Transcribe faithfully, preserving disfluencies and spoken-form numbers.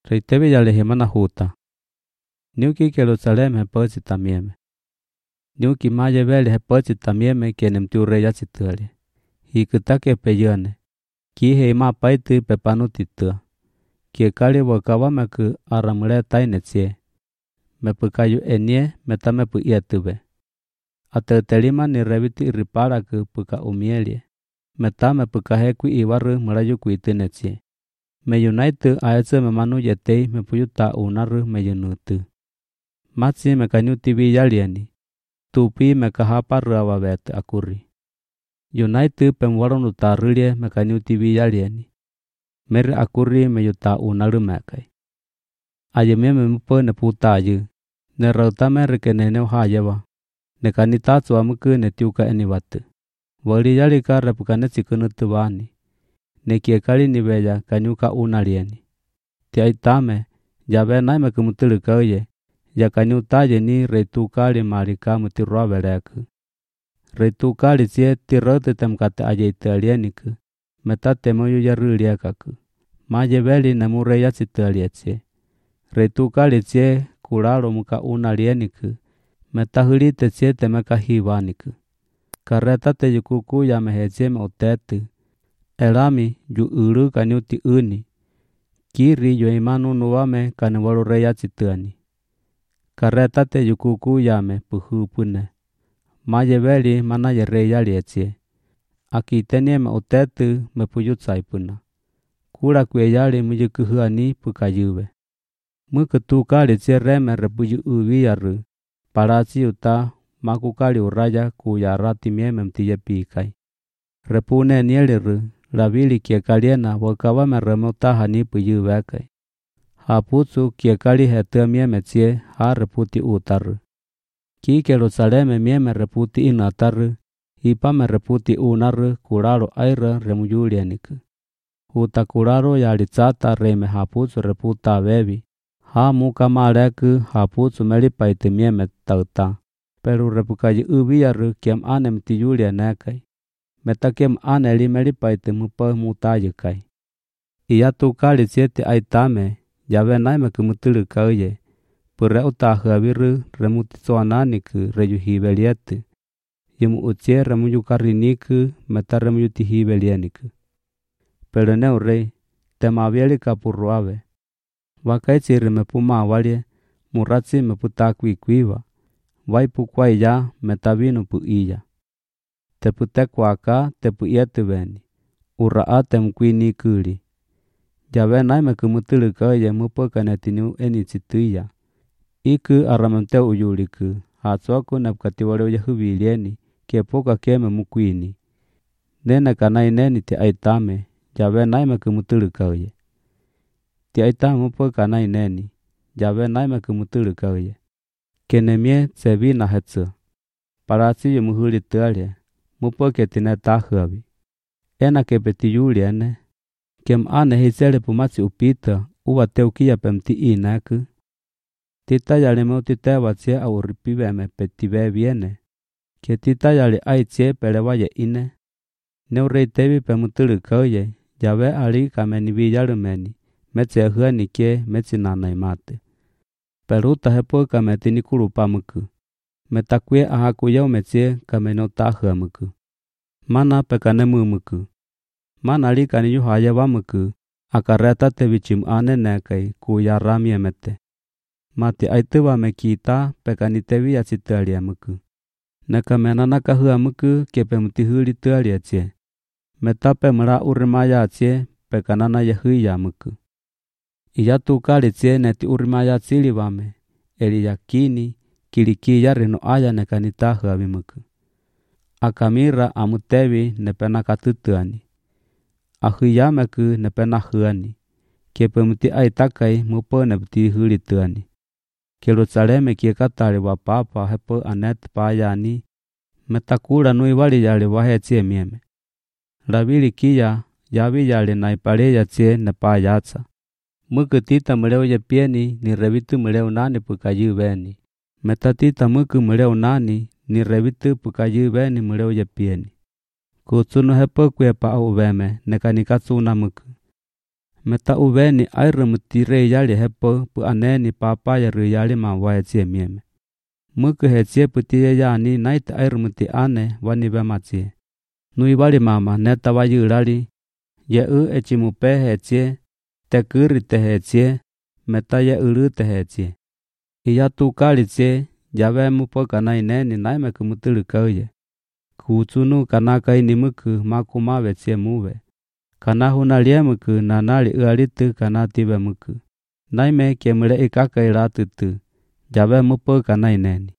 Reitevi yale hemana huta. Niuki Jerusalem heposi tamieme. Niuki maye veli heposi tamieme kenem tiure yachituali. Hikutake peyone. Ki heima paiti pepanu titua. Kie kali wakawa meku aramule tainetsie. Mepukayu enie metame pu iatuve. Ate telima ni reviti iripara ke puka umielie. Metame puka heku iwaru melayu kuitinetsie. Me united aetse memanu yetei mepuyuta unaru meyenutu. Matsi mekanyu tivi yalieni. Tupi mekahapa rawa vet akuri. United pemwaronu tarulie mekanyu tivi yalieni. Meri akuri meyuta unaru mekai. Ayemie memupo neputa ayu. Ne rautame rekenene hayewa. Ne kanitatsu amuku netiuka enivatu. Wali yalika repukane tikunutu wani. Ne kiekali niveya kanyuka unalieni. Ti aitame, jabe naime kumutulu kauye. Ya kanyutaye ni reitukali marika mutirwa veleku. Reitukali sie tirote temkate ayeite alieniku. Metate moyu yaruliekaku. Maye veli nemure yasitu alietsie. Reitukali sie kulalo muka unalieniku. Metahulite sie temeka hivaniku. Kareta te yukuku ya mehezie me utetu. Elami yu uru kanyuti uni. Kiri yu imanu nuwame kaniwalu yachituani. Kareta te yukuku yame puhu pune. Maye veli mana ye reya lietsie. Akitenie me utetu me puyutsai puna. Kura kue yali muyukuhuani pukayuwe. Mukutukali tsie reme repuyu uwiyaru. Parasi uta makukali uraya kuya rati mieme mtiye pikai. Repune nieliru. Lavili kiekaliena wakawa meremutaha ni puyu wekai. Haputsu kiekali hete mieme tsie ha reputi utaru. Ki Jerusaleme mieme reputi inataru. Hipa me reputi unaru kuraro aira remuyulieniku. Huta kuraro yalitsata reme haputsu reputa vevi. Ha muka maleku haputsu melipaiti mieme tauta. Peru repukayi uwiyaru kiem ane mtiyulienekai. Metakem ane li melipaiti mupa mutayikai. Iya tukali siete aitame, yawe naime kumutulu kauye. Pure utahawiru remutitsoananiku reyuhibelieti. Yumu utie remuyukariniku meta remuyutihibelieniku. Pero neu rei, temavieli kapuruave. Wakaitsi remepuma awalie, muratsi meputakwi kwiwa. Waipu kwa iya metavinu pu iya. Tepute kwaka tepu ietuweni. Uraa temkwini kuli. Jawe naime kumutulu kauye mupo kanetinu eni situya. Iku aramante uyuliku. Hatsuaku nepkatiwale yahubilieni. Kepoka keme mukwini. Nene kanaineni ti aitame. Jawe naime kumutulu kauye. Ti aitame mupo kanaineni. Jawe naime kumutulu kauye. Kenemie tsevina hetsu. Parasi yumuhuli tualie. Mupo ketine tahawi. Ena kepeti yuliene. Kem ane hisele pumatsi upita. Uwa teukia pemti inaku. Tita yale meutite watsie au ripiveme petive viene. Ke tita yale aitsie pelewaye ine. Neurei tevi pemutulu kauye. Jawe ali kameni yalumeni. Metsi huani kie metsi nanaimate. Peruta hepo kametini kulupamuku. Metakwe ahaku yau metsie kamenotahamuku. Mana pekanemu Mana likani yuhaya wamuku. Akareta te vichim ane nekai kuya ramie mete. Mati aituwa mekita pekanitevi yachitualiamuku. Nekamena nakahuamuku kepe mutihuli tualiatie. Metape mra urimaya atie pekanana yahuyamuku. Iyatu kalitsie neti urimaya tsiliwame. Eli yakini kiliki yarino aya nekanitahuavimuku. Akamira amutevi nepenakatutuani. Ahuyameku nepenahuani. Kepe muti aitakai mupo neptihuli tuani. Jerusaleme kiekatali wapapa hepo anet payani. Metakula nui wali yali wahetsie mieme. Lavili kia yavi yali naipale yatsie nepayatsa. Muku tita muleo ye pieni ni revitu muleo nani pukayu veni. Metatita muku muleo nani ni revitu pukayu veni muleo ye pieni. Kutsunu hepo kwepa au veme nekanikatsu muku. Meta uveni airumuti re yali hepo pu aneni papa ya ru yali ma wa etsie mieme. Muku hetsie puti ye yani naite airumuti ane wani bematsie. Nui wali mama neta wa yurali. Ye u echimupe hetsie. Te kuri te hetsie. Meta ye uru te hetsie. Iya tu kalitsie. Yawe mupo kana ineni naime kumutulu kauye. Kuutsunu kana kaini muku maku mawe tsie muwe. Kana hunalie muku nanali ualitu kana tibe muku. Naime kemule ikaka ilatutu. Yawe mupo kana ineni.